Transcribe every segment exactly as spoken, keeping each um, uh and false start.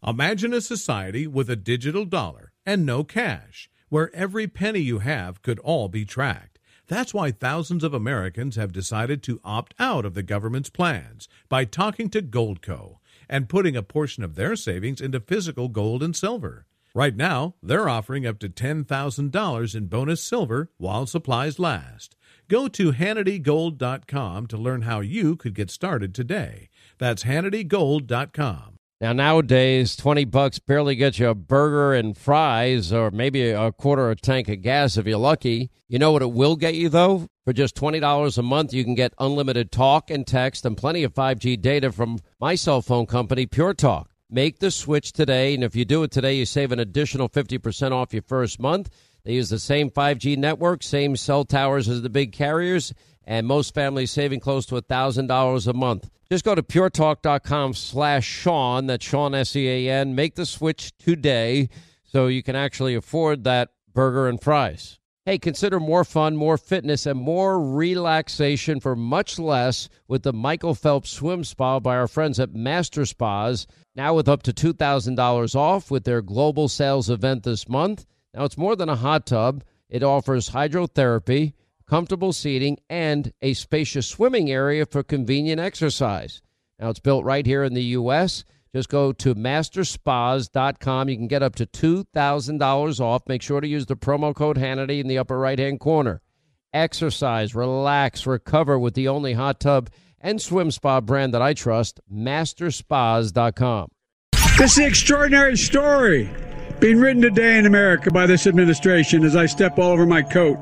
Imagine a society with a digital dollar and no cash, where every penny you have could all be tracked. That's why thousands of Americans have decided to opt out of the government's plans by talking to Goldco and putting a portion of their savings into physical gold and silver. Right now, they're offering up to ten thousand dollars in bonus silver while supplies last. Go to Hannity Gold dot com to learn how you could get started today. That's Hannity Gold dot com. Now, nowadays, twenty bucks barely gets you a burger and fries or maybe a quarter of a tank of gas if you're lucky. You know what it will get you, though? For just twenty dollars a month, you can get unlimited talk and text and plenty of five G data from my cell phone company, Pure Talk. Make the switch today, and if you do it today, you save an additional fifty percent off your first month. They use the same five G network, same cell towers as the big carriers, and most families saving close to one thousand dollars a month. Just go to puretalk.com slash Sean, that's Sean, S E A N. Make the switch today so you can actually afford that burger and fries. Hey, consider more fun, more fitness, and more relaxation for much less with the Michael Phelps Swim Spa by our friends at Master Spas, now with up to two thousand dollars off with their global sales event this month. Now, it's more than a hot tub. It offers hydrotherapy, comfortable seating, and a spacious swimming area for convenient exercise. Now, it's built right here in the U S Just go to master spas dot com. You can get up to two thousand dollars off. Make sure to use the promo code Hannity in the upper right-hand corner. Exercise, relax, recover with the only hot tub and swim spa brand that I trust, master spas dot com. This is an extraordinary story being written today in America by this administration as I step all over my coat.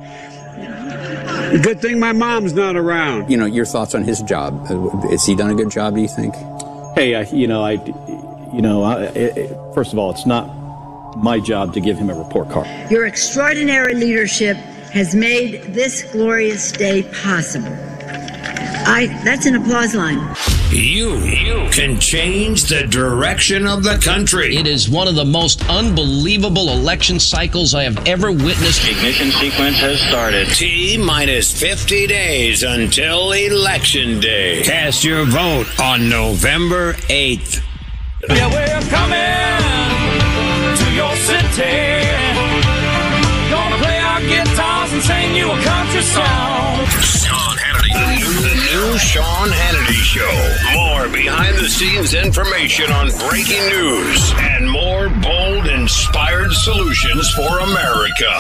A good thing my mom's not around. You know, your thoughts on his job. Has he done a good job, do you think? Hey, I, you know, I, you know, I, it, first of all, it's not my job to give him a report card. Your extraordinary leadership has made this glorious day possible. I, that's an applause line. You, you can change the direction of the country. It is one of the most unbelievable election cycles I have ever witnessed. Ignition sequence has started. T minus fifty days until Election Day. Cast your vote on November eighth. Yeah, we're coming to your city. Gonna play our guitars and sing you a country song. Sean Hannity. The new Sean Hannity Show. More behind-the-scenes information on breaking news and more bold, inspired solutions for America.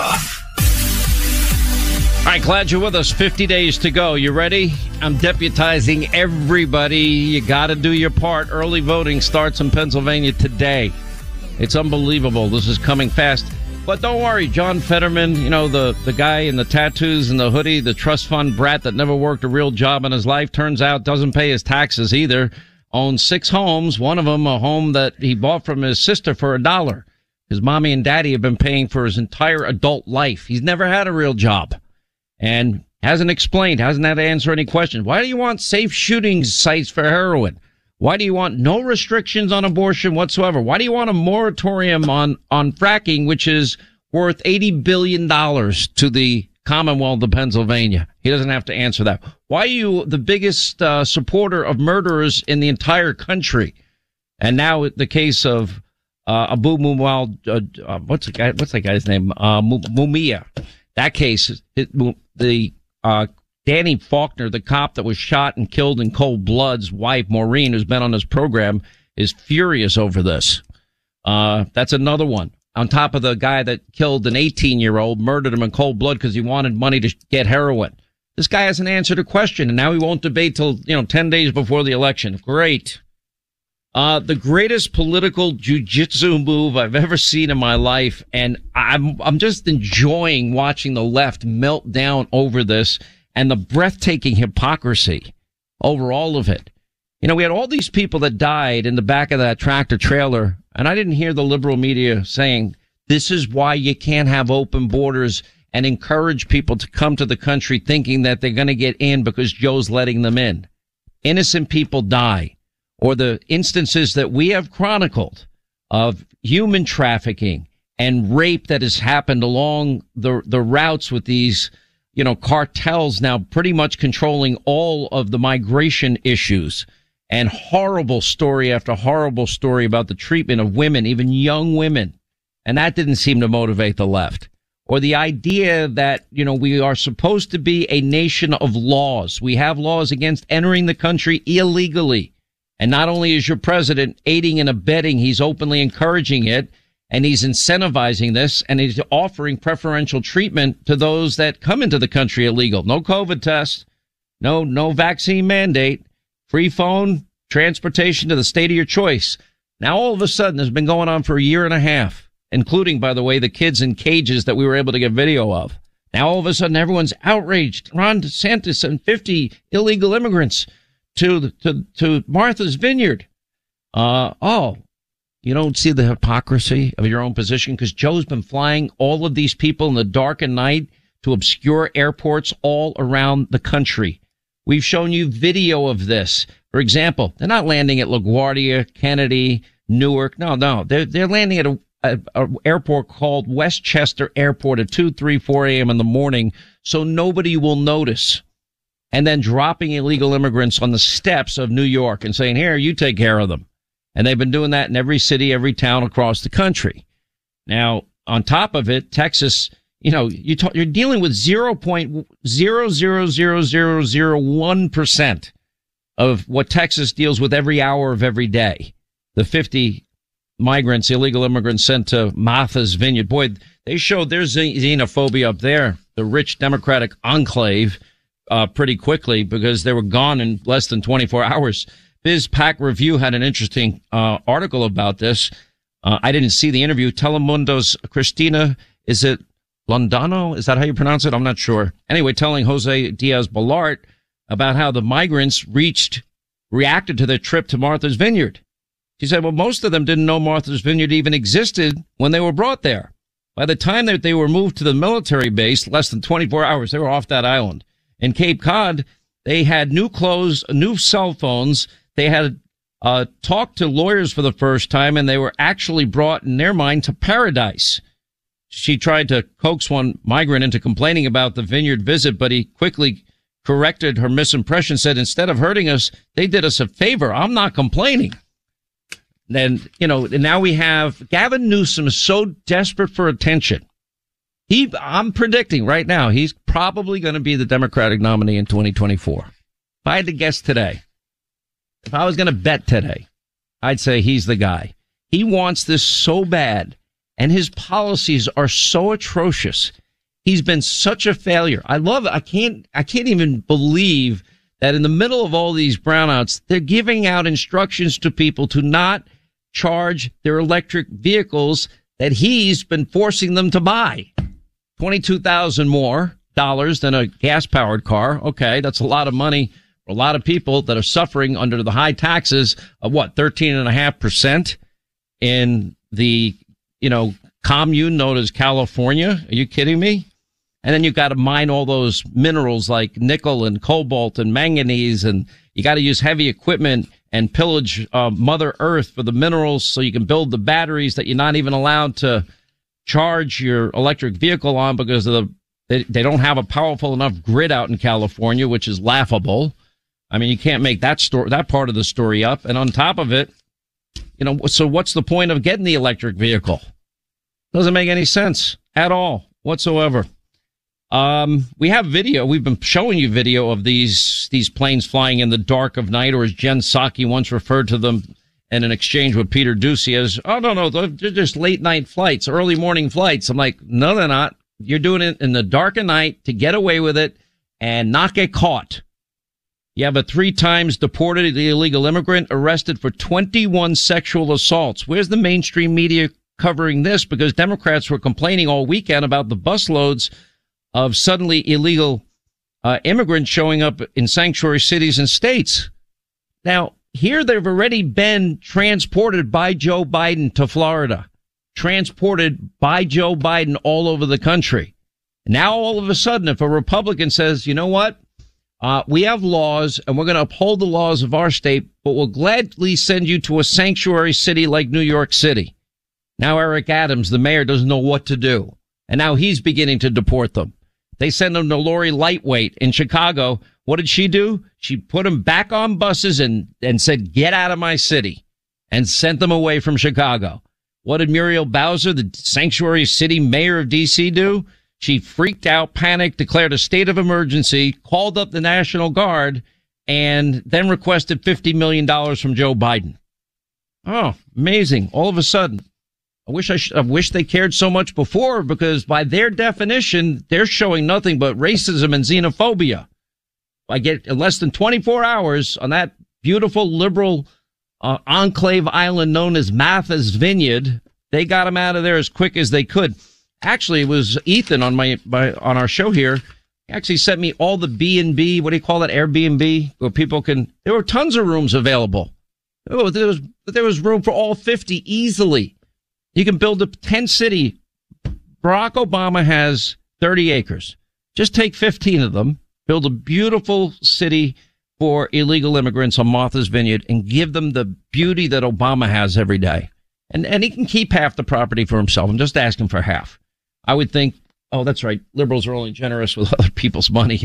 All right, glad you're with us. fifty days to go. You ready? I'm deputizing everybody. You got to do your part. Early voting starts in Pennsylvania today. It's unbelievable. This is coming fast. But don't worry, John Fetterman, you know, the, the guy in the tattoos and the hoodie, the trust fund brat that never worked a real job in his life, turns out doesn't pay his taxes either, owns six homes, one of them a home that he bought from his sister for a dollar. His mommy and daddy have been paying for his entire adult life. He's never had a real job and hasn't explained, hasn't had to answer any questions. Why do you want safe shooting sites for heroin? Why do you want no restrictions on abortion whatsoever? Why do you want a moratorium on, on fracking, which is worth eighty billion dollars to the Commonwealth of Pennsylvania? He doesn't have to answer that. Why are you the biggest uh, supporter of murderers in the entire country? And now the case of uh, Abu Muwal, uh, uh, what's the guy? What's that guy's name? Uh, Mumia. That case, it, the uh, Danny Faulkner, the cop that was shot and killed in cold blood's wife, Maureen, who's been on this program, is furious over this. Uh, that's another one. On top of the guy that killed an eighteen-year-old, murdered him in cold blood because he wanted money to get heroin. This guy hasn't answered a question, and now he won't debate till, you know, ten days before the election. Great. Uh, the greatest political jujitsu move I've ever seen in my life, and I'm, I'm just enjoying watching the left melt down over this and the breathtaking hypocrisy over all of it. You know, we had all these people that died in the back of that tractor trailer, and I didn't hear the liberal media saying, this is why you can't have open borders and encourage people to come to the country thinking that they're going to get in because Joe's letting them in. Innocent people die. Or the instances that we have chronicled of human trafficking and rape that has happened along the the routes with these, you know, cartels now pretty much controlling all of the migration issues. and horrible story after horrible story about the treatment of women, even young women. And that didn't seem to motivate the left. Or the idea that, you know, we are supposed to be a nation of laws. We have laws against entering the country illegally. And not only is your president aiding and abetting, he's openly encouraging it, and he's incentivizing this, and he's offering preferential treatment to those that come into the country illegal. No COVID test, no, no vaccine mandate, free phone, transportation to the state of your choice. Now, all of a sudden, this has been going on for a year and a half, including, by the way, the kids in cages that we were able to get video of. Now, all of a sudden, everyone's outraged. Ron DeSantis and fifty illegal immigrants to, to, to Martha's Vineyard. Uh, oh, you don't see the hypocrisy of your own position, because Joe's been flying all of these people in the dark and night to obscure airports all around the country. We've shown you video of this. For example, they're not landing at LaGuardia, Kennedy, Newark. No, no, they're, they're landing at a, a, a airport called Westchester Airport at two, three, four a.m. in the morning, so nobody will notice. And then dropping illegal immigrants on the steps of New York and saying, here, you take care of them. And they've been doing that in every city, every town across the country. Now, on top of it, Texas, you know, you talk, you're dealing with zero point zero zero zero zero zero one percent of what Texas deals with every hour of every day. The fifty migrants, illegal immigrants sent to Martha's Vineyard. Boy, they showed there's xenophobia up there, the rich Democratic enclave, uh, pretty quickly, because they were gone in less than twenty-four hours. BizPac Review had an interesting uh, article about this. Uh, I didn't see the interview. Telemundo's Christina, is it Londano? Is that how you pronounce it? I'm not sure. Anyway, telling Jose Diaz-Balart about how the migrants reached, reacted to their trip to Martha's Vineyard. She said, well, most of them didn't know Martha's Vineyard even existed when they were brought there. By the time that they were moved to the military base, less than twenty-four hours, they were off that island. In Cape Cod, they had new clothes, new cell phones. They had uh, talked to lawyers for the first time, and they were actually brought, in their mind, to paradise. She tried to coax one migrant into complaining about the vineyard visit, but he quickly corrected her misimpression, said, instead of hurting us, they did us a favor. I'm not complaining. Then, you know, now we have Gavin Newsom is so desperate for attention. He, I'm predicting right now, he's probably going to be the Democratic nominee in twenty twenty-four. If I had to guess today, if I was going to bet today, I'd say he's the guy. He wants this so bad, and his policies are so atrocious. He's been such a failure. I love it. I can't, I can't even believe that in the middle of all these brownouts, they're giving out instructions to people to not charge their electric vehicles that he's been forcing them to buy. twenty-two thousand more dollars than a gas-powered car. Okay, that's a lot of money. A lot of people that are suffering under the high taxes of what, thirteen and a half percent in the, you know, commune known as California. Are you kidding me? And then you've got to mine all those minerals like nickel and cobalt and manganese, and you got to use heavy equipment and pillage uh, Mother Earth for the minerals so you can build the batteries that you're not even allowed to charge your electric vehicle on because of the they, they don't have a powerful enough grid out in California, which is laughable. I mean, you can't make that story, that part of the story up. And on top of it, you know, so what's the point of getting the electric vehicle? Doesn't make any sense at all whatsoever. Um, we have video. We've been showing you video of these, these planes flying in the dark of night, or as Jen Psaki once referred to them in an exchange with Peter Doocy as, oh, no, no, they're just late night flights, early morning flights. I'm like, no, they're not. You're doing it in the dark of night to get away with it and not get caught. You have a three times deported illegal immigrant arrested for twenty-one sexual assaults. Where's the mainstream media covering this? Because Democrats were complaining all weekend about the busloads of suddenly illegal uh, immigrants showing up in sanctuary cities and states. Now, here they've already been transported by Joe Biden to Florida, transported by Joe Biden all over the country. Now, all of a sudden, if a Republican says, you know what? Uh, we have laws and we're going to uphold the laws of our state, but we'll gladly send you to a sanctuary city like New York City. Now Eric Adams, the mayor, doesn't know what to do. And now he's beginning to deport them. They send them to Lori Lightweight in Chicago. What did she do? She put them back on buses and, and said, get out of my city, and sent them away from Chicago. What did Muriel Bowser, the sanctuary city mayor of D C, do? She freaked out, panicked, declared a state of emergency, called up the National Guard, and then requested fifty million dollars from Joe Biden. Oh, amazing. All of a sudden. I wish I, sh- I wish they cared so much before, because by their definition, they're showing nothing but racism and xenophobia. I get in less than twenty-four hours on that beautiful liberal uh, enclave island known as Martha's Vineyard. They got him out of there as quick as they could. Actually, it was Ethan on my, my on our show here. He actually sent me all the B and B. What do you call that? Airbnb, where people can. There were tons of rooms available. Oh, there was there was room for all fifty easily. You can build a tent city. Barack Obama has thirty acres. Just take fifteen of them, build a beautiful city for illegal immigrants on Martha's Vineyard, and give them the beauty that Obama has every day. And and he can keep half the property for himself. I'm just asking for half. I would think, oh, that's right, liberals are only generous with other people's money.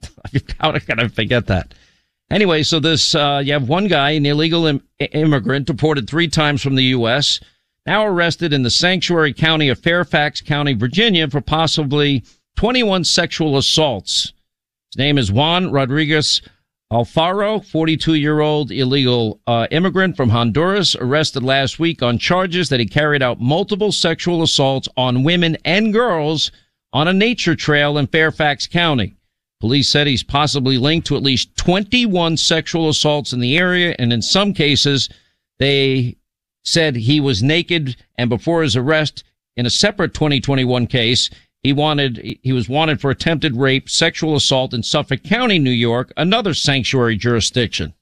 How can I forget that? Anyway, so this, uh, you have one guy, an illegal im- immigrant, deported three times from the U S, now arrested in the sanctuary county of Fairfax County, Virginia, for possibly twenty-one sexual assaults. His name is Juan Rodriguez Alfaro, forty-two-year-old illegal uh, immigrant from Honduras, arrested last week on charges that he carried out multiple sexual assaults on women and girls on a nature trail in Fairfax County. Police said he's possibly linked to at least twenty-one sexual assaults in the area, and in some cases, they said he was naked, and before his arrest in a separate twenty twenty-one case, he wanted, he was wanted for attempted rape, sexual assault in Suffolk County, New York, another sanctuary jurisdiction.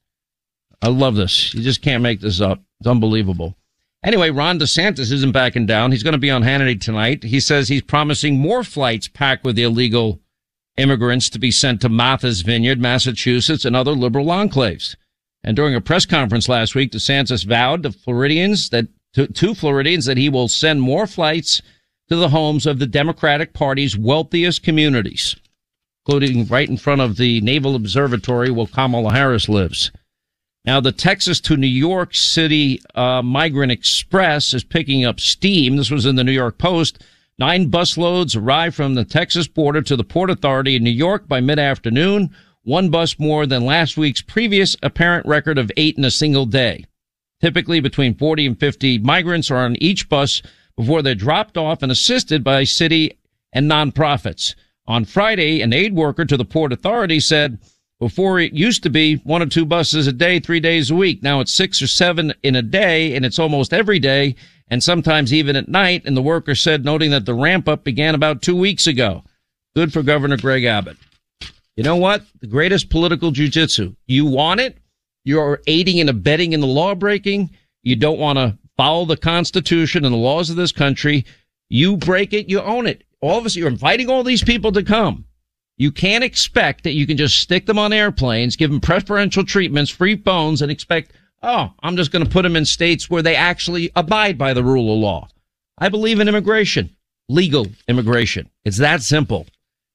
I love this. You just can't make this up. It's unbelievable. Anyway, Ron DeSantis isn't backing down. He's going to be on Hannity tonight. He says he's promising more flights packed with illegal immigrants to be sent to Martha's Vineyard, Massachusetts, and other liberal enclaves. And during a press conference last week, DeSantis vowed to Floridians that to, to Floridians that he will send more flights to the homes of the Democratic Party's wealthiest communities, including right in front of the Naval Observatory where Kamala Harris lives. Now, the Texas to New York City uh, Migrant Express is picking up steam. This was in the New York Post. Nine busloads arrived from the Texas border to the Port Authority in New York by mid-afternoon. One bus more than last week's previous apparent record of eight in a single day. Typically between forty and fifty migrants are on each bus before they're dropped off and assisted by city and nonprofits. On Friday, an aid worker to the Port Authority said before it used to be one or two buses a day, three days a week. Now it's six or seven in a day, and it's almost every day, and sometimes even at night. And the worker said, noting that the ramp up began about two weeks ago. Good for Governor Greg Abbott. You know what? The greatest political jujitsu. You want it? You're aiding and abetting in the law breaking. You don't want to follow the Constitution and the laws of this country. You break it, you own it. All of us, you're inviting all these people to come. You can't expect that you can just stick them on airplanes, give them preferential treatments, free phones, and expect, oh, I'm just going to put them in states where they actually abide by the rule of law. I believe in immigration, legal immigration. It's that simple.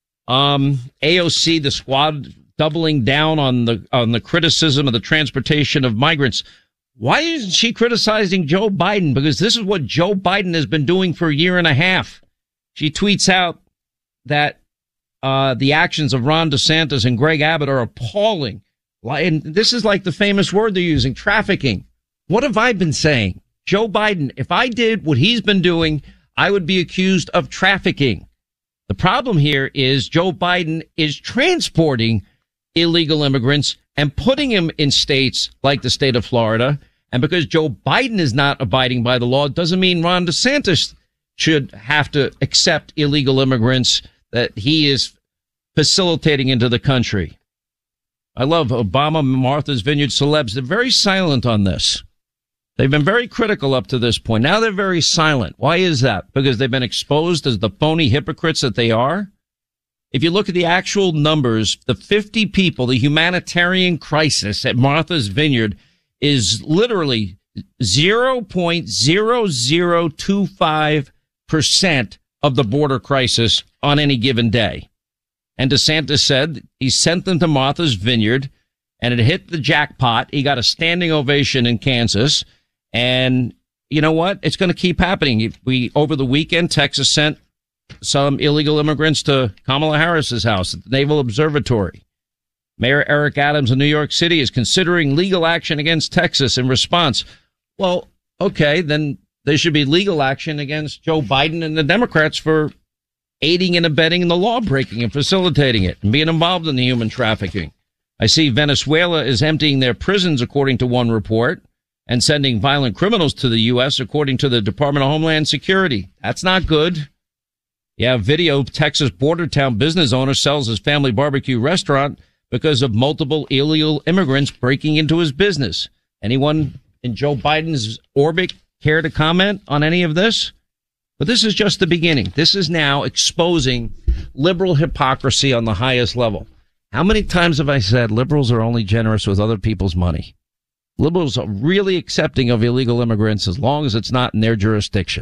Um, A O C, the squad doubling down on the, on the criticism of the transportation of migrants. Why isn't she criticizing Joe Biden? Because this is what Joe Biden has been doing for a year and a half. She tweets out that uh the actions of Ron DeSantis and Greg Abbott are appalling. And this is like the famous word they're using, trafficking. What have I been saying? Joe Biden, if I did what he's been doing, I would be accused of trafficking. The problem here is Joe Biden is transporting illegal immigrants and putting them in states like the state of Florida. And because Joe Biden is not abiding by the law, doesn't mean Ron DeSantis should have to accept illegal immigrants that he is facilitating into the country. I love Obama, Martha's Vineyard celebs. They're very silent on this. They've been very critical up to this point. Now they're very silent. Why is that? Because they've been exposed as the phony hypocrites that they are? If you look at the actual numbers, the fifty people, the humanitarian crisis at Martha's Vineyard is literally zero point zero zero two five percent of the border crisis on any given day. And DeSantis said he sent them to Martha's Vineyard, and it hit the jackpot. He got a standing ovation in Kansas. And you know what? It's going to keep happening. We, over the weekend, Texas sent some illegal immigrants to Kamala Harris's house at the Naval Observatory. Mayor Eric Adams of New York City is considering legal action against Texas in response. Well, okay, then there should be legal action against Joe Biden and the Democrats for aiding and abetting the law breaking and facilitating it and being involved in the human trafficking. I see Venezuela is emptying their prisons, according to one report, and sending violent criminals to the U S, according to the Department of Homeland Security. That's not good. You have video. Texas border town business owner sells his family barbecue restaurant because of multiple illegal immigrants breaking into his business. Anyone in Joe Biden's orbit care to comment on any of this? But this is just the beginning. This is now exposing liberal hypocrisy on the highest level. How many times have I said liberals are only generous with other people's money? Liberals are really accepting of illegal immigrants as long as it's not in their jurisdiction.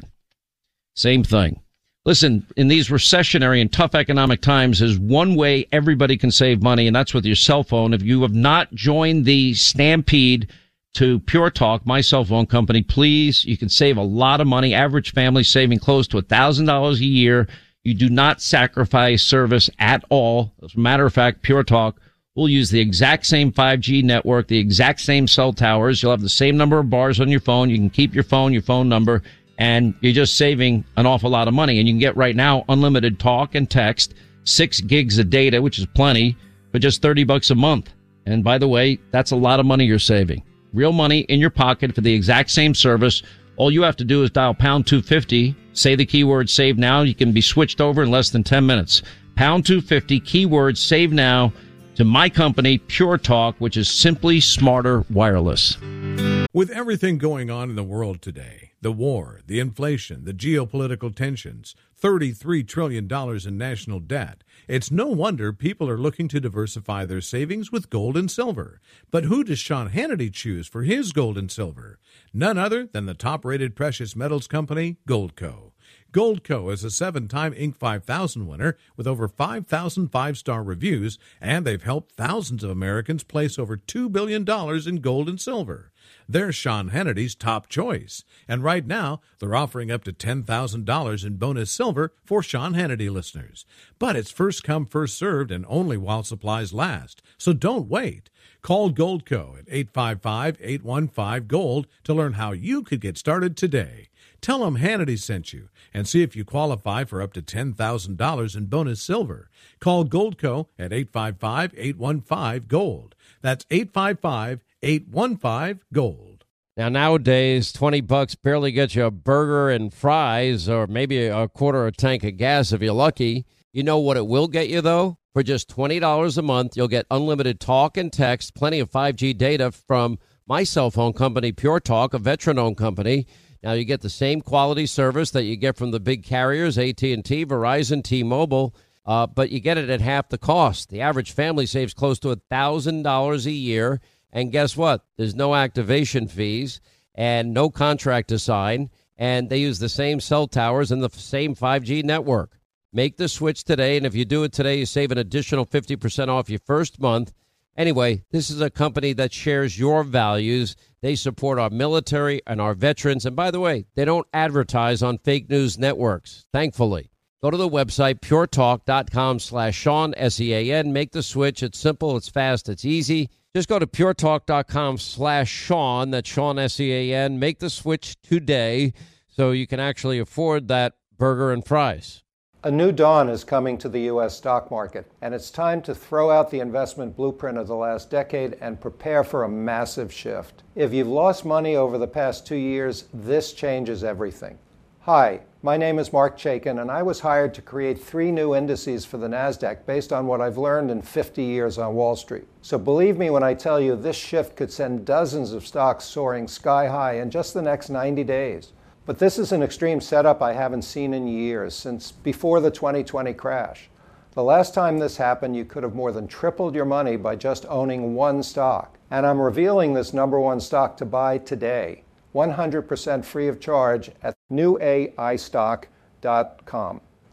Same thing. Listen, in these recessionary and tough economic times, there's one way everybody can save money, and that's with your cell phone. If you have not joined the stampede to Pure Talk, my cell phone company, please, you can save a lot of money. Average family saving close to one thousand dollars a year. You do not sacrifice service at all. As a matter of fact, Pure Talk will use the exact same five G network, the exact same cell towers. You'll have the same number of bars on your phone. You can keep your phone, your phone number, and you're just saving an awful lot of money. And you can get right now unlimited talk and text, six gigs of data, which is plenty, for just thirty bucks a month. And by the way, that's a lot of money you're saving. Real money in your pocket for the exact same service. All you have to do is dial pound two fifty, say the keyword save now. You can be switched over in less than ten minutes. Pound two fifty, keyword save now to my company, Pure Talk, which is simply smarter wireless. With everything going on in the world today, the war, the inflation, the geopolitical tensions, thirty-three trillion dollars in national debt, it's no wonder people are looking to diversify their savings with gold and silver. But who does Sean Hannity choose for his gold and silver? None other than the top-rated precious metals company, Goldco. Goldco is a seven-time Inc five thousand winner with over five thousand five-star reviews, and they've helped thousands of Americans place over two billion dollars in gold and silver. They're Sean Hannity's top choice, and right now they're offering up to ten thousand dollars in bonus silver for Sean Hannity listeners. But it's first come, first served, and only while supplies last, so don't wait. Call Goldco at eight five five, eight one five, GOLD to learn how you could get started today. Tell them Hannity sent you and see if you qualify for up to ten thousand dollars in bonus silver. Call Goldco at eight five five, eight one five, GOLD. That's eight five five, eight one five, GOLD. Now, nowadays, twenty bucks barely gets you a burger and fries or maybe a quarter of a tank of gas if you're lucky. You know what it will get you, though? For just twenty dollars a month, you'll get unlimited talk and text, plenty of five G data from my cell phone company, Pure Talk, a veteran-owned company. Now, you get the same quality service that you get from the big carriers, A T and T, Verizon, T-Mobile, uh, but you get it at half the cost. The average family saves close to one thousand dollars a year. And guess what? There's no activation fees and no contract to sign. And they use the same cell towers and the same five G network. Make the switch today. And if you do it today, you save an additional fifty percent off your first month. Anyway, this is a company that shares your values. They support our military and our veterans. And by the way, they don't advertise on fake news networks, thankfully. Go to the website, puretalk.com slash Sean, S E A N. Make the switch. It's simple. It's fast. It's easy. Just go to puretalk.com slash Sean. That's Sean, S E A N. Make the switch today so you can actually afford that burger and fries. A new dawn is coming to the U S stock market, and it's time to throw out the investment blueprint of the last decade and prepare for a massive shift. If you've lost money over the past two years, this changes everything. Hi, my name is Mark Chaikin, and I was hired to create three new indices for the NASDAQ based on what I've learned in fifty years on Wall Street. So believe me when I tell you this shift could send dozens of stocks soaring sky high in just the next ninety days. But this is an extreme setup I haven't seen in years, since before the twenty twenty crash. The last time this happened, you could have more than tripled your money by just owning one stock. And I'm revealing this number one stock to buy today, one hundred percent free of charge at new A I stock dot com.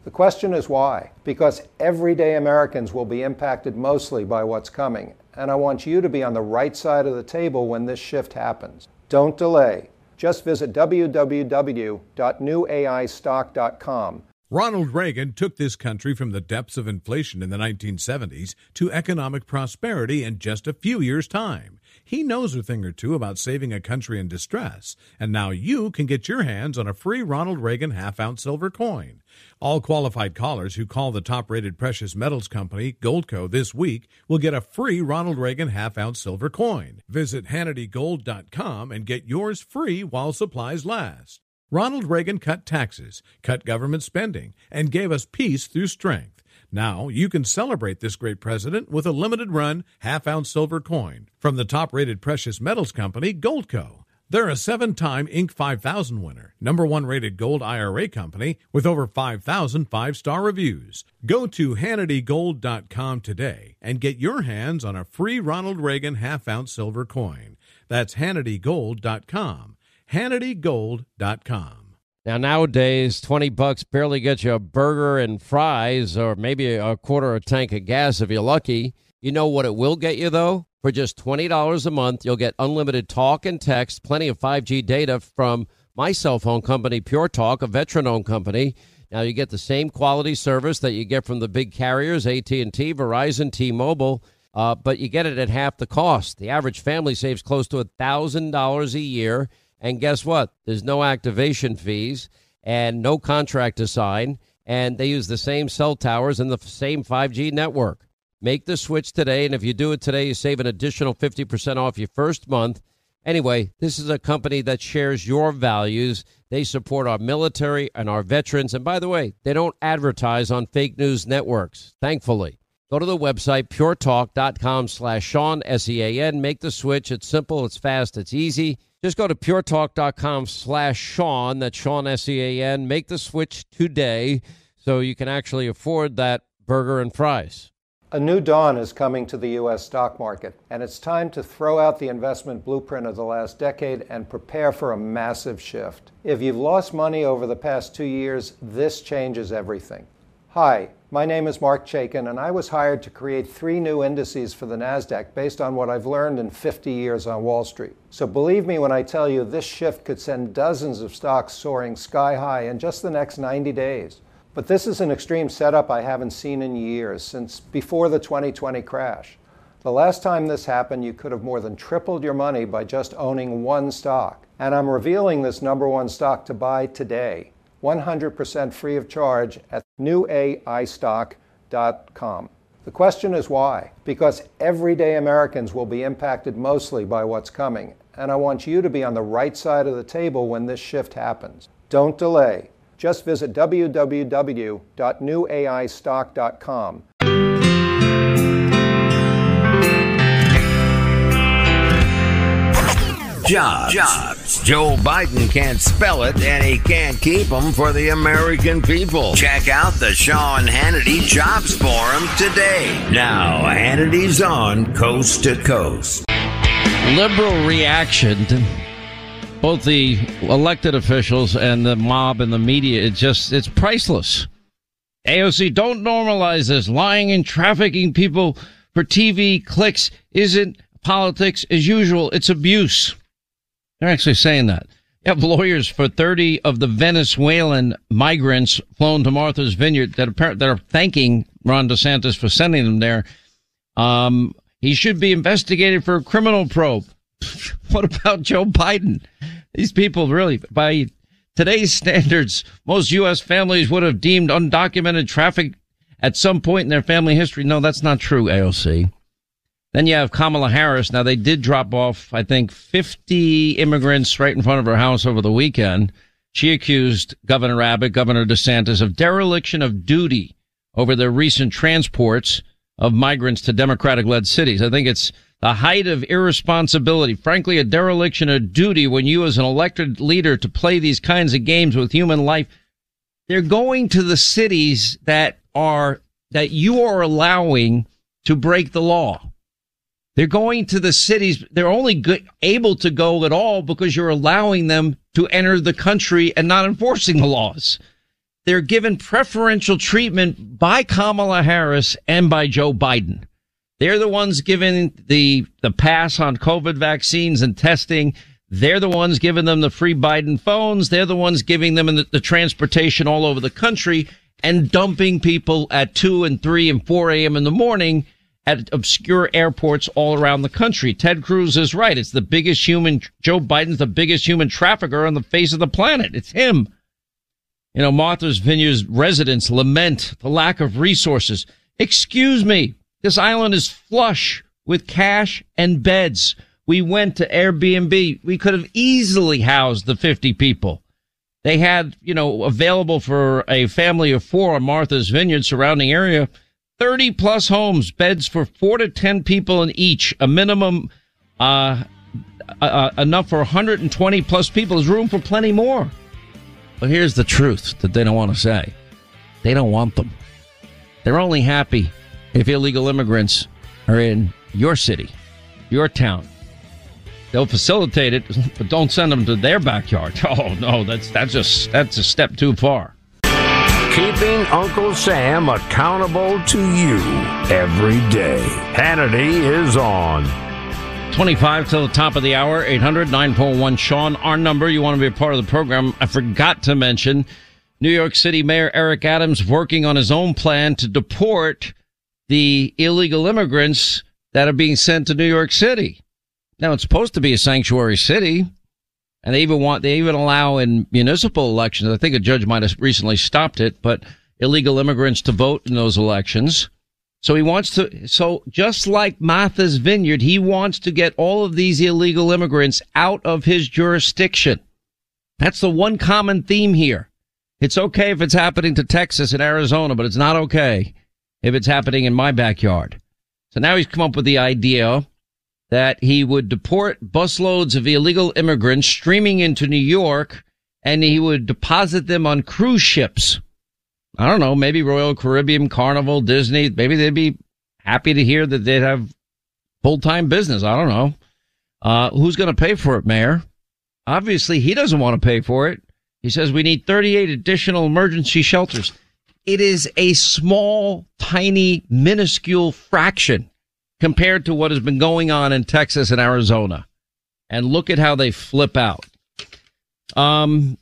The question is why? Because everyday Americans will be impacted mostly by what's coming, and I want you to be on the right side of the table when this shift happens. Don't delay. Just visit w w w dot new a i stock dot com. Ronald Reagan took this country from the depths of inflation in the nineteen seventies to economic prosperity in just a few years' time. He knows a thing or two about saving a country in distress, and now you can get your hands on a free Ronald Reagan half-ounce silver coin. All qualified callers who call the top-rated precious metals company, Goldco, this week will get a free Ronald Reagan half-ounce silver coin. Visit Hannity Gold dot com and get yours free while supplies last. Ronald Reagan cut taxes, cut government spending, and gave us peace through strength. Now you can celebrate this great president with a limited-run half-ounce silver coin from the top-rated precious metals company, Goldco. They're a seven-time Inc five thousand winner, number one rated gold I R A company with over five thousand five-star reviews. Go to Hannity Gold dot com today and get your hands on a free Ronald Reagan half-ounce silver coin. That's Hannity Gold dot com. Hannity Gold dot com. Now, nowadays, twenty bucks barely gets you a burger and fries or maybe a quarter of a tank of gas if you're lucky. You know what it will get you, though? For just twenty dollars a month, you'll get unlimited talk and text, plenty of five G data from my cell phone company, Pure Talk, a veteran-owned company. Now, you get the same quality service that you get from the big carriers, A T and T, Verizon, T-Mobile, uh, but you get it at half the cost. The average family saves close to one thousand dollars a year. And guess what? There's no activation fees and no contract to sign. And they use the same cell towers and the same five G network. Make the switch today. And if you do it today, you save an additional fifty percent off your first month. Anyway, this is a company that shares your values. They support our military and our veterans. And by the way, they don't advertise on fake news networks, thankfully. Go to the website, pure talk dot com slash Sean, S E A N. Make the switch. It's simple. It's fast. It's easy. Just go to pure talk dot com slash Sean. That's Sean, S E A N. Make the switch today so you can actually afford that burger and fries. A new dawn is coming to the U S stock market, and it's time to throw out the investment blueprint of the last decade and prepare for a massive shift. If you've lost money over the past two years, this changes everything. Hi, my name is Mark Chaikin, and I was hired to create three new indices for the NASDAQ based on what I've learned in fifty years on Wall Street. So believe me when I tell you this shift could send dozens of stocks soaring sky high in just the next ninety days. But this is an extreme setup I haven't seen in years, since before the twenty twenty crash. The last time this happened, you could have more than tripled your money by just owning one stock. And I'm revealing this number one stock to buy today, one hundred percent free of charge at new a i stock dot com. The question is why? Because everyday Americans will be impacted mostly by what's coming, and I want you to be on the right side of the table when this shift happens. Don't delay. Just visit w w w dot new a i stock dot com. Jobs. Jobs. Joe Biden can't spell it, and he can't keep them for the American people. Check out the Sean Hannity Jobs Forum today. Now, Hannity's on Coast to Coast. Liberal reaction to both the elected officials and the mob and the media, it's just, it's priceless. A O C, don't normalize this. Lying and trafficking people for T V clicks isn't politics as usual. It's abuse. They're actually saying that. You have lawyers for thirty of the Venezuelan migrants flown to Martha's Vineyard that are, that are thanking Ron DeSantis for sending them there. Um, he should be investigated for a criminal probe. What about Joe Biden? These people really, by today's standards, most U S families would have deemed undocumented traffic at some point in their family history. No, that's not true, A O C. Then you have Kamala Harris. Now, they did drop off, I think, fifty immigrants right in front of her house over the weekend. She accused Governor Abbott, Governor DeSantis, of dereliction of duty over their recent transports of migrants to Democratic-led cities. I think it's the height of irresponsibility, frankly, a dereliction of duty when you as an elected leader to play these kinds of games with human life. They're going to the cities that are, that you are allowing to break the law. They're going to the cities. They're only good, able to go at all because you're allowing them to enter the country and not enforcing the laws. they're given preferential treatment by Kamala Harris and by Joe Biden. They're the ones giving the, the pass on COVID vaccines and testing. They're the ones giving them the free Biden phones. They're the ones giving them the, the transportation all over the country and dumping people at two and three and four a.m. in the morning at obscure airports all around the country. Ted Cruz is right. It's the biggest human, Joe Biden's the biggest human trafficker on the face of the planet. It's him. You know, Martha's Vineyard residents lament the lack of resources. Excuse me. This island is flush with cash and beds. We went to Airbnb. We could have easily housed the fifty people. They had, you know, available for a family of four on Martha's Vineyard surrounding area, thirty plus homes, beds for four to ten people in each, a minimum, uh, uh enough for one hundred twenty plus people. There's room for plenty more. But here's the truth that they don't want to say. They don't want them. They're only happy if illegal immigrants are in your city, your town. They'll facilitate it, but don't send them to their backyard. Oh, no, that's that's just that's a step too far. Keeping Uncle Sam accountable to you every day. Hannity is on. twenty-five till the top of the hour, eight hundred nine four one Sean, our number. You want to be a part of the program. I forgot to mention New York City Mayor Eric Adams working on his own plan to deport the illegal immigrants that are being sent to New York City. Now, it's supposed to be a sanctuary city, and they even want, they even allow in municipal elections. I think a judge might have recently stopped it, but illegal immigrants to vote in those elections. So he wants to, so just like Martha's Vineyard, he wants to get all of these illegal immigrants out of his jurisdiction. That's the one common theme here. It's okay if it's happening to Texas and Arizona, but it's not okay if it's happening in my backyard. So now he's come up with the idea that he would deport busloads of illegal immigrants streaming into New York, and he would deposit them on cruise ships. I don't know, maybe Royal Caribbean, Carnival, Disney. Maybe they'd be happy to hear that they'd have full-time business. I don't know. Uh, who's going to pay for it, Mayor? Obviously, he doesn't want to pay for it. He says we need thirty-eight additional emergency shelters. It is a small, tiny, minuscule fraction compared to what has been going on in Texas and Arizona. And look at how they flip out. Um,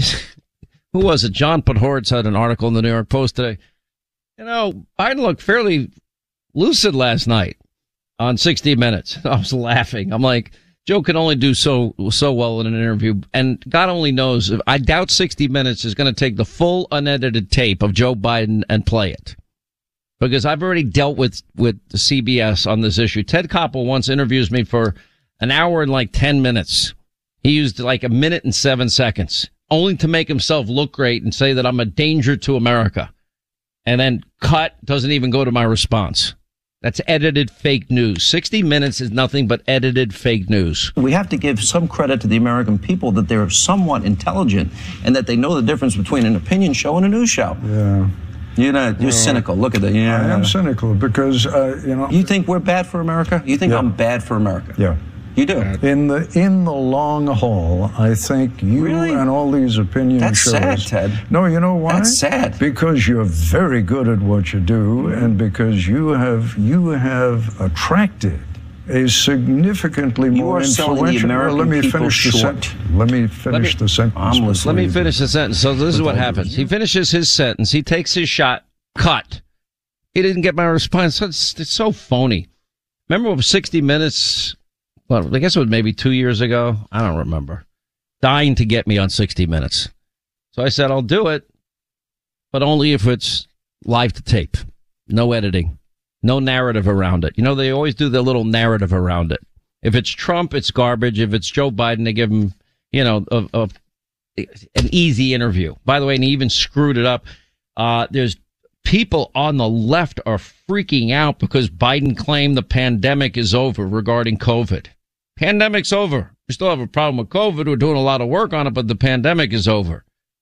who was it? John Podhoretz had an article in the New York Post today. You know, Biden looked fairly lucid last night on sixty minutes. I was laughing. I'm like, Joe can only do so so well in an interview. And God only knows, I doubt sixty minutes is going to take the full unedited tape of Joe Biden and play it. Because I've already dealt with, with the C B S on this issue. Ted Koppel once interviews me for an hour and like ten minutes. He used like a minute and seven seconds, only to make himself look great and say that I'm a danger to America. And then cut, doesn't even go to my response. That's edited fake news. sixty minutes is nothing but edited fake news. We have to give some credit to the American people that they're somewhat intelligent and that they know the difference between an opinion show and a news show. Yeah. You're not, you're well, cynical. Look at that. Yeah, I am cynical because, uh, you know. You think we're bad for America? You think yeah. I'm bad for America? Yeah. You do? In the in the long haul, I think you really? and all these opinion That's shows. That's sad, Ted. No, you know why? That's sad. Because you're very good at what you do, and because you have you have attracted a significantly you more are influential. Selling the American well, let me people finish short. the sentence. Let me finish let me, the sentence. Let me finish the sentence. So this is what happens. He finishes his sentence. He takes his shot. Cut. He didn't get my response. It's, it's so phony. Remember when sixty minutes, well, I guess it was maybe two years ago. I don't remember. Dying to get me on sixty minutes. So I said, I'll do it, but only if it's live to tape. No editing. No narrative around it. You know, they always do their little narrative around it. If it's Trump, it's garbage. If it's Joe Biden, they give him, you know, a, a, an easy interview. By the way, and he even screwed it up. Uh, there's people on the left are freaking out because Biden claimed the pandemic is over regarding COVID. Pandemic's over. We still have a problem with COVID. We're doing a lot of work on it, but the pandemic is over.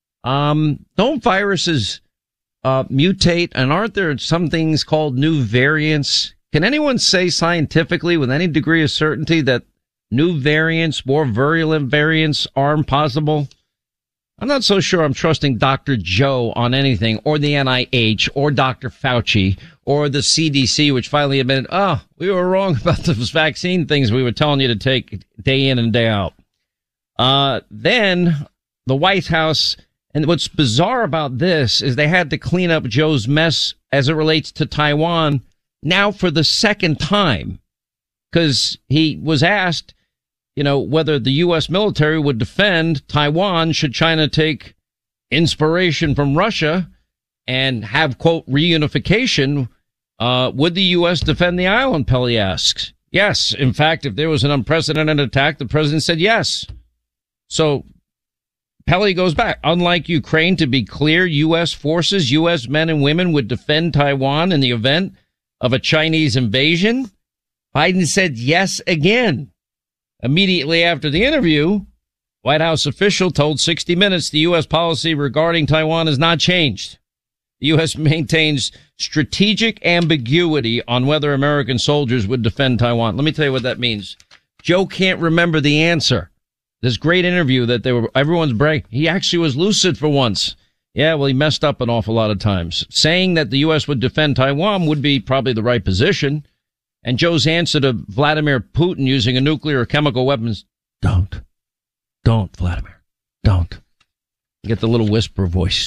Um, don't viruses uh, mutate? And aren't there some things called new variants? Can anyone say scientifically with any degree of certainty that new variants, more virulent variants, are impossible? I'm not so sure I'm trusting Doctor Joe on anything, or the N I H, or Doctor Fauci, or the C D C, which finally admitted, oh, we were wrong about those vaccine things we were telling you to take day in and day out. Uh, then the White House, and what's bizarre about this is they had to clean up Joe's mess as it relates to Taiwan now for the second time, because he was asked, you know, whether the U S military would defend Taiwan should China take inspiration from Russia and have, quote, reunification. Uh, would the U S defend the island, Pelley asks. Yes. In fact, if there was an unprecedented attack, the president said yes. So Pelley goes back. Unlike Ukraine, to be clear, U S forces, U S men and women would defend Taiwan in the event of a Chinese invasion. Biden said yes again. Immediately after the interview, White House official told sixty minutes the U S policy regarding Taiwan has not changed. The U S maintains strategic ambiguity on whether American soldiers would defend Taiwan. Let me tell you what that means. Joe can't remember the answer. This great interview that they were, everyone's bragging. He actually was lucid for once. Yeah, well, he messed up an awful lot of times. Saying that the U S would defend Taiwan would be probably the right position. And Joe's answer to Vladimir Putin using a nuclear or chemical weapons, don't, don't, Vladimir, don't. You get the little whisper voice.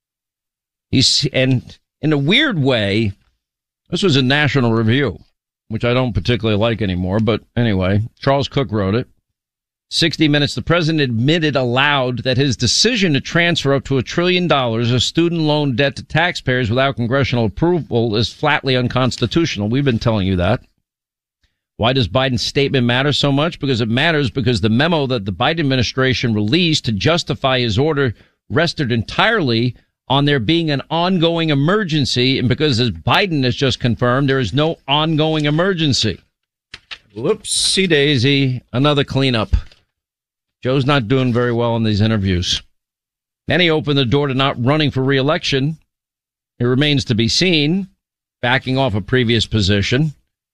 He's, and in a weird way, this was a National Review, which I don't particularly like anymore. But anyway, Charles Cook wrote it. sixty minutes, the president admitted aloud that his decision to transfer up to a trillion dollars of student loan debt to taxpayers without congressional approval is flatly unconstitutional. We've been telling you that. Why does Biden's statement matter so much? Because it matters because the memo that the Biden administration released to justify his order rested entirely on there being an ongoing emergency. And because, as Biden has just confirmed, there is no ongoing emergency. Whoopsie daisy. Another cleanup. Joe's not doing very well in these interviews. Then he opened the door to not running for re-election. It remains to be seen, backing off a previous position.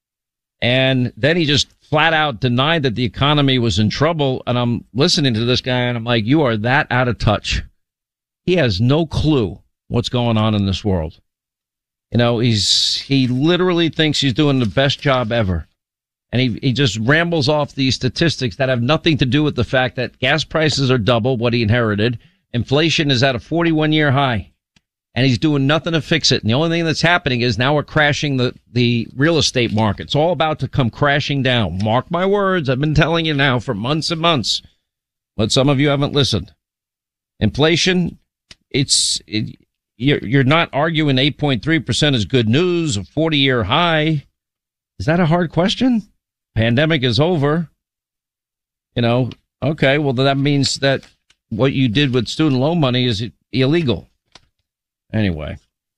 And then he just flat out denied that the economy was in trouble. And I'm listening to this guy and I'm like, you are that out of touch. He has no clue what's going on in this world. You know, he's, he literally thinks he's doing the best job ever. And he, he just rambles off these statistics that have nothing to do with the fact that gas prices are double what he inherited. Inflation is at a forty-one year high. And he's doing nothing to fix it. And the only thing that's happening is now we're crashing the, the real estate market. It's all about to come crashing down. Mark my words. I've been telling you now for months and months. But some of you haven't listened. Inflation, it's, it, you're, you're not arguing eight point three percent is good news, a forty year high. Is that a hard question? Pandemic is over. You know, okay, well, that means that what you did with student loan money is illegal. Anyway,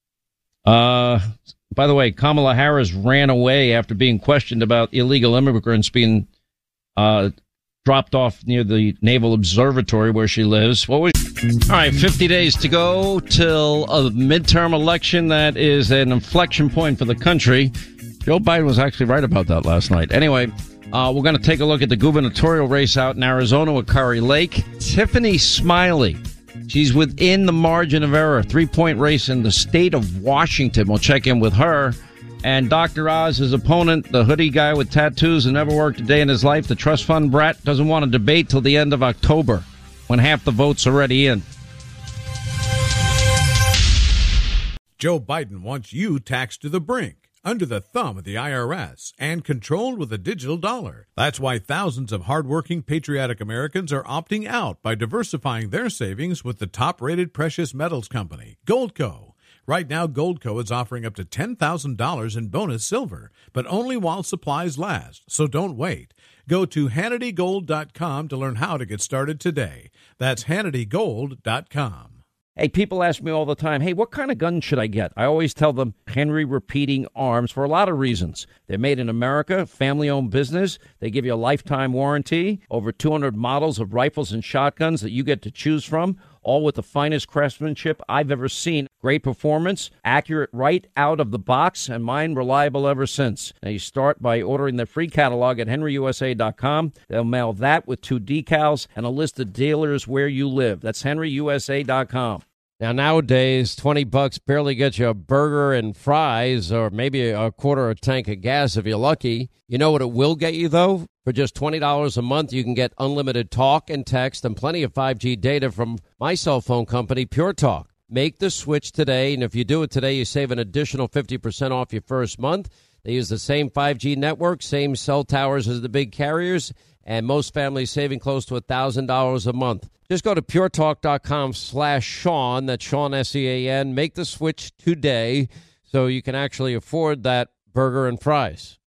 uh, by the way, Kamala Harris ran away after being questioned about illegal immigrants being uh, dropped off near the Naval Observatory where she lives. What was? All right, fifty days to go till a midterm election that is an inflection point for the country. Joe Biden was actually right about that last night. Anyway, uh, we're going to take a look at the gubernatorial race out in Arizona with Kari Lake. Tiffany Smiley. She's within the margin of error. Three-point race in the state of Washington. We'll check in with her. And Doctor Oz, his opponent, the hoodie guy with tattoos and never worked a day in his life, the trust fund brat, doesn't want to debate till the end of October, when half the vote's already in. Joe Biden wants you taxed to the brink, under the thumb of the I R S, and controlled with a digital dollar. That's why thousands of hardworking, patriotic Americans are opting out by diversifying their savings with the top-rated precious metals company, Goldco. Right now, Goldco is offering up to ten thousand dollars in bonus silver, but only while supplies last, so don't wait. Go to Hannity Gold dot com to learn how to get started today. That's Hannity Gold dot com. Hey, people ask me all the time, hey, what kind of gun should I get? I always tell them Henry Repeating Arms for a lot of reasons. They're made in America, family-owned business. They give you a lifetime warranty, over two hundred models of rifles and shotguns that you get to choose from, all with the finest craftsmanship I've ever seen. Great performance, accurate right out of the box, and mine reliable ever since. Now you start by ordering the free catalog at henry u s a dot com. They'll mail that with two decals and a list of dealers where you live. That's henry u s a dot com. Now, nowadays, twenty bucks barely gets you a burger and fries or maybe a quarter of a tank of gas if you're lucky. You know what it will get you, though? For just twenty dollars a month, you can get unlimited talk and text and plenty of five G data from my cell phone company, Pure Talk. Make the switch today, and if you do it today, you save an additional fifty percent off your first month. They use the same five G network, same cell towers as the big carriers, and most families saving close to one thousand dollars a month. Just go to puretalk.com slash Sean, that's Sean, S E A N. Make the switch today so you can actually afford that burger and fries.